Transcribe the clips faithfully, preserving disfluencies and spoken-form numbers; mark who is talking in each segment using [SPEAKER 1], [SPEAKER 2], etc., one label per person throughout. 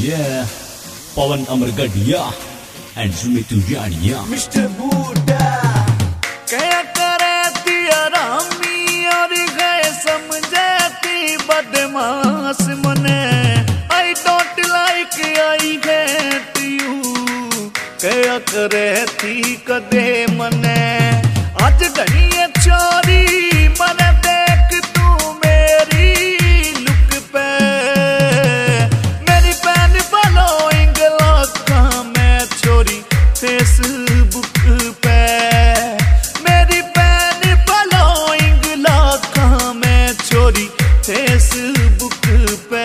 [SPEAKER 1] Yeah, Pawan Amargadia and Sumitu Jania.
[SPEAKER 2] Mister Buddha क्या करे दिया रामी और गए समझती बदमाश मने I don't like I hate you क्या करे थी कदे मने आज घनी चोरी मने देख तू मेरी लुक पे मेरी पैन फॉलोइंग लगा मैं छोरी फेसबुक पे मेरी पैन फॉलोइंग लगा मैं छोरी फेसबुक पे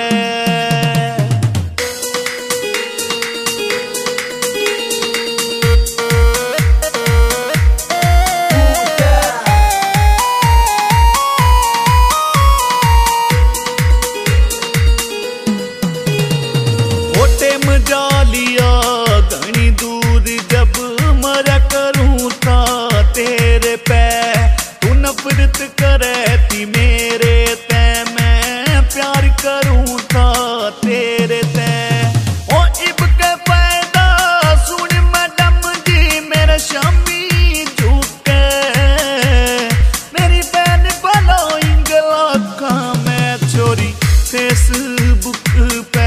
[SPEAKER 2] जालिया घनी दूर जब मरा करूं था तेरे पे तू नफरत करे थी मेरे ते मैं प्यार करूं था तेरे ते ओ इब के फायदा सुन मैडम जी मेरा शामी झुके मेरी बहन फॉलोइंग लाखा मैं छोरी फेसबुक पे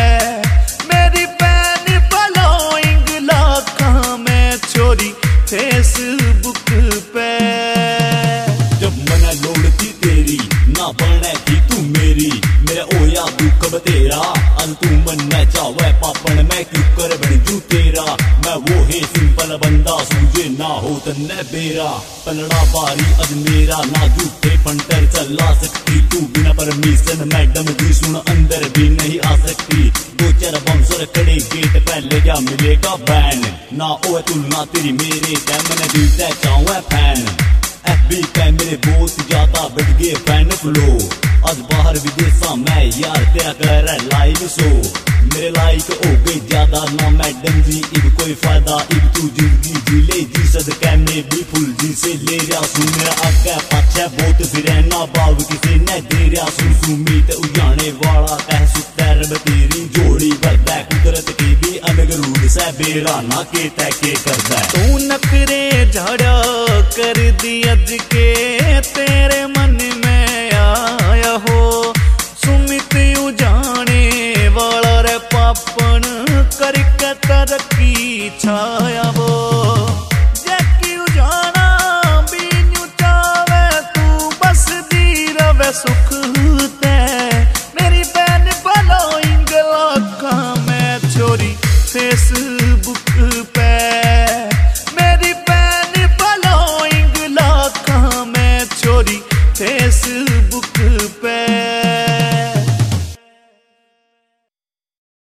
[SPEAKER 2] फेसबुक पे
[SPEAKER 1] जब मना लोड़ती तेरी ना बने थी तू मेरी मेरा ओया दुख तेरा अन तू मन न चावे पापन मैं क्यों कर बन जू तेरा मैं वो है सिंपल बंदा सूझे ना हो तन्ने बेरा पलड़ा बारी अज मेरा ना झूठे फंटर चला सकती तू बिना परमिशन मैडम जी सुन अंदर भी नहीं आ सकती दो चार बाउंसर खड़े गेट पहले क्या मिलेगा बैन ना ओ तुलना तेरी मेरे ते मैंने दिल ते चाहूं फैन एफबी पे मेरे बहुत ज्यादा बढ़ गए फैन फ्लो आज बाहर विदेशा मैं यार तेरा कर लाइव शो मेरे लाइक हो गई ज्यादा ना मैडम जी इब कोई फायदा इब तू जिंदगी जी ले जी सदका में भी फुल जी से ले जा सुन मेरा आगे पाछे बहुत फिर ना बाव किसी ने दे रहा सुन सुमीत उजाने वाला कह सुतर तेरी जोड़ी बरदा कुदरत की भी अनगरूर से बेरा ना के तय के करदा
[SPEAKER 2] तू नखरे झाड़ा कर दी अज के तेरे मन में आया हो सुमित उजाने वाला रे पापन करके तरक्की छाया वो जैकी उजाना भी न्यू चावे तू बस दी रवे सुख ते मेरी बहन फॉलोइंग लाखा मैं छोरी फेसबुक